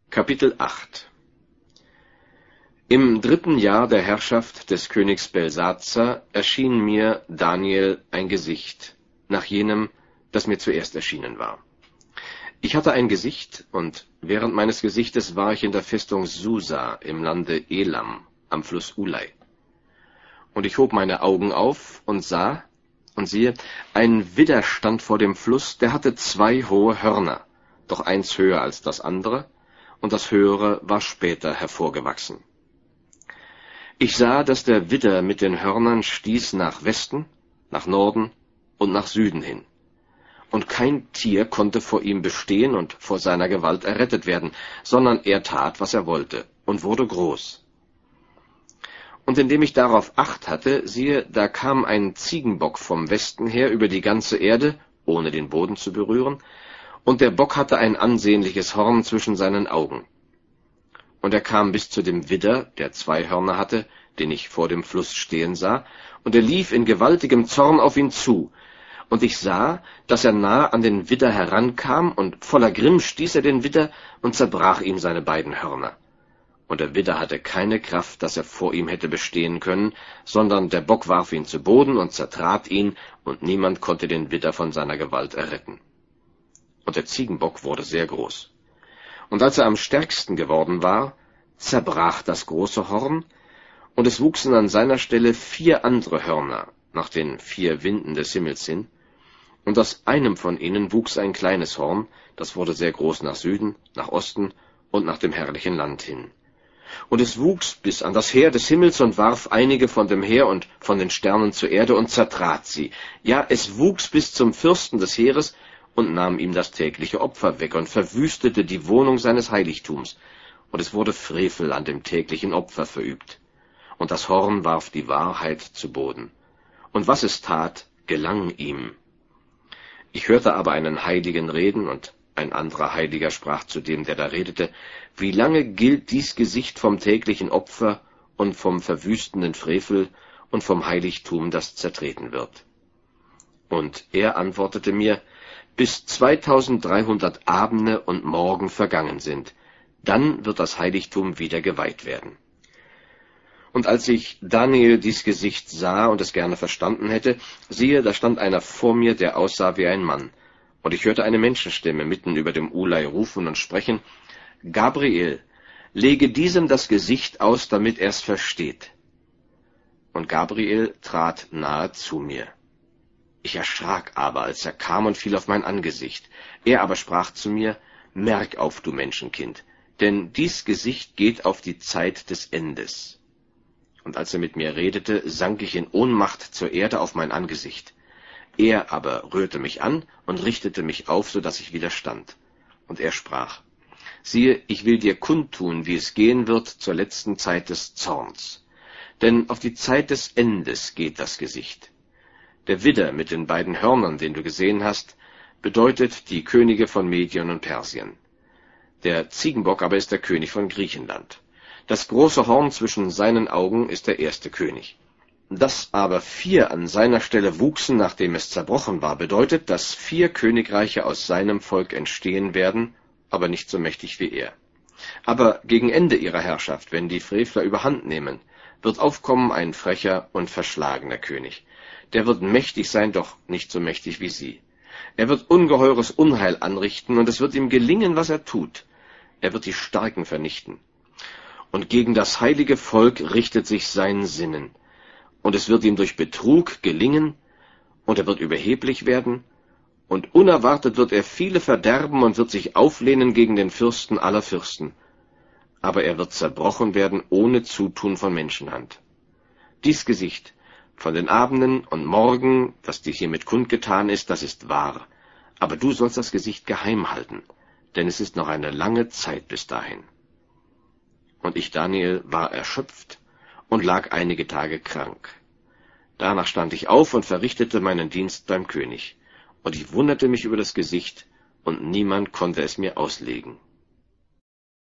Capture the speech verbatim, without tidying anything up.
Kapitel acht. Im dritten Jahr der Herrschaft des Königs Belsazar erschien mir, Daniel, ein Gesicht, nach jenem, das mir zuerst erschienen war. Ich hatte ein Gesicht, und während meines Gesichtes war ich in der Festung Susa im Lande Elam, am Fluss Ulai. Und ich hob meine Augen auf und sah, und siehe, ein Widder stand vor dem Fluss, der hatte zwei hohe Hörner, doch eins höher als das andere, und das höhere war später hervorgewachsen. Ich sah, dass der Widder mit den Hörnern stieß nach Westen, nach Norden und nach Süden hin. Und kein Tier konnte vor ihm bestehen und vor seiner Gewalt errettet werden, sondern er tat, was er wollte, und wurde groß. Und indem ich darauf Acht hatte, siehe, da kam ein Ziegenbock vom Westen her über die ganze Erde, ohne den Boden zu berühren, und der Bock hatte ein ansehnliches Horn zwischen seinen Augen. Und er kam bis zu dem Widder, der zwei Hörner hatte, den ich vor dem Fluss stehen sah, und er lief in gewaltigem Zorn auf ihn zu. Und ich sah, dass er nah an den Widder herankam, und voller Grimm stieß er den Widder und zerbrach ihm seine beiden Hörner. Und der Widder hatte keine Kraft, dass er vor ihm hätte bestehen können, sondern der Bock warf ihn zu Boden und zertrat ihn, und niemand konnte den Widder von seiner Gewalt erretten. Und der Ziegenbock wurde sehr groß. Und als er am stärksten geworden war, zerbrach das große Horn, und es wuchsen an seiner Stelle vier andere Hörner, nach den vier Winden des Himmels hin, und aus einem von ihnen wuchs ein kleines Horn, das wurde sehr groß nach Süden, nach Osten und nach dem herrlichen Land hin. Und es wuchs bis an das Heer des Himmels und warf einige von dem Heer und von den Sternen zur Erde und zertrat sie. Ja, es wuchs bis zum Fürsten des Heeres und nahm ihm das tägliche Opfer weg und verwüstete die Wohnung seines Heiligtums. Und es wurde Frevel an dem täglichen Opfer verübt. Und das Horn warf die Wahrheit zu Boden. Und was es tat, gelang ihm. Ich hörte aber einen Heiligen reden, und ein anderer Heiliger sprach zu dem, der da redete: Wie lange gilt dies Gesicht vom täglichen Opfer und vom verwüstenden Frevel und vom Heiligtum, das zertreten wird? Und er antwortete mir: Bis zweitausenddreihundert Abende und Morgen vergangen sind, dann wird das Heiligtum wieder geweiht werden. Und als ich Daniel dies Gesicht sah und es gerne verstanden hätte, siehe, da stand einer vor mir, der aussah wie ein Mann. Und ich hörte eine Menschenstimme mitten über dem Ulai rufen und sprechen: Gabriel, lege diesem das Gesicht aus, damit er's versteht. Und Gabriel trat nahe zu mir. Ich erschrak aber, als er kam, und fiel auf mein Angesicht. Er aber sprach zu mir: Merk auf, du Menschenkind, denn dies Gesicht geht auf die Zeit des Endes. Und als er mit mir redete, sank ich in Ohnmacht zur Erde auf mein Angesicht. Er aber rührte mich an und richtete mich auf, so dass ich wieder stand. Und er sprach: Siehe, ich will dir kundtun, wie es gehen wird zur letzten Zeit des Zorns. Denn auf die Zeit des Endes geht das Gesicht. Der Widder mit den beiden Hörnern, den du gesehen hast, bedeutet die Könige von Medien und Persien. Der Ziegenbock aber ist der König von Griechenland. Das große Horn zwischen seinen Augen ist der erste König. Dass aber vier an seiner Stelle wuchsen, nachdem es zerbrochen war, bedeutet, dass vier Königreiche aus seinem Volk entstehen werden, aber nicht so mächtig wie er. Aber gegen Ende ihrer Herrschaft, wenn die Frevler überhand nehmen, wird aufkommen ein frecher und verschlagener König. Der wird mächtig sein, doch nicht so mächtig wie sie. Er wird ungeheures Unheil anrichten, und es wird ihm gelingen, was er tut. Er wird die Starken vernichten. Und gegen das heilige Volk richtet sich sein Sinnen. Und es wird ihm durch Betrug gelingen, und er wird überheblich werden, und unerwartet wird er viele verderben und wird sich auflehnen gegen den Fürsten aller Fürsten. Aber er wird zerbrochen werden ohne Zutun von Menschenhand. Dies Gesicht von den Abenden und Morgen, das dir hiermit kundgetan ist, das ist wahr. Aber du sollst das Gesicht geheim halten, denn es ist noch eine lange Zeit bis dahin. Und ich, Daniel, war erschöpft und lag einige Tage krank. Danach stand ich auf und verrichtete meinen Dienst beim König. Und ich wunderte mich über das Gesicht, und niemand konnte es mir auslegen.